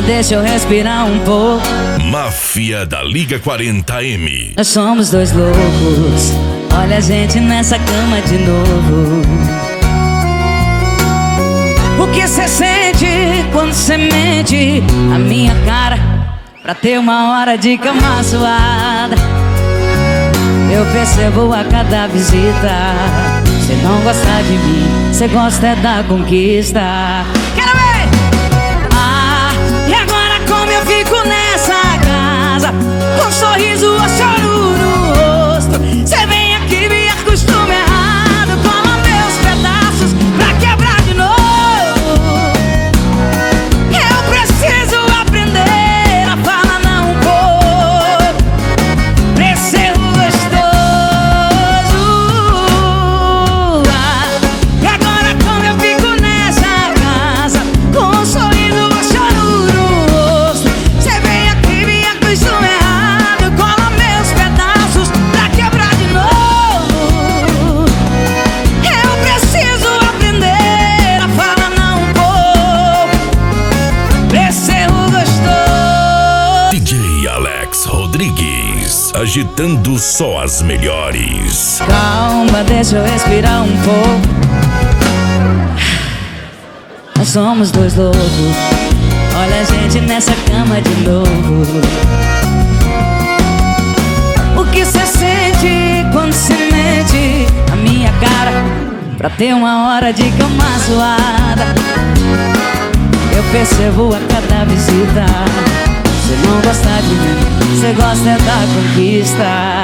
deixa eu respirar um pouco. Máfia da Liga 40M. Nós somos dois loucos, olha a gente nessa cama de novo. O que cê sente quando cê mente a minha cara pra ter uma hora de cama suada? Eu percebo a cada visita, cê não gosta de mim, cê gosta é da conquista. Quero ver! Ah, e agora como eu fico nessa casa, com um sorriso ou choro no rosto? Cê vem aqui, me acostuma errado, cola meus pedaços pra quebrar de novo. Eu preciso aprender a falar não um pouco pra ser gostoso. Ah, e agora como eu fico nessa casa, com um sorriso ou choro no rosto? Cê vem aqui, me acostuma errado, cola meus pedaços pra quebrar de novo. Eu preciso aprender a falar não um pouco pra ser gostoso. DJ Alex Rodrigues, agitando só as melhores. Calma, deixa eu respirar um pouco. Nós somos dois loucos, olha a gente nessa cama de novo. O que cê sente quando cê mente a minha cara pra ter uma hora de cama suada? Eu percebo a cada visita, cê não gosta de mim, cê gosta é da conquista.